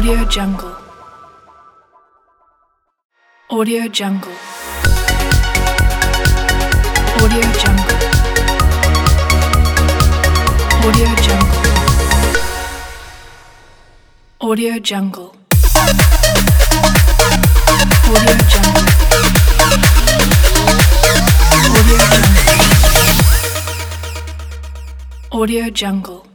Audio Jungle. Audio Jungle. Audio Jungle. Audio Jungle. Audio Jungle. Audio Jungle. Audio Jungle. Audio Jungle.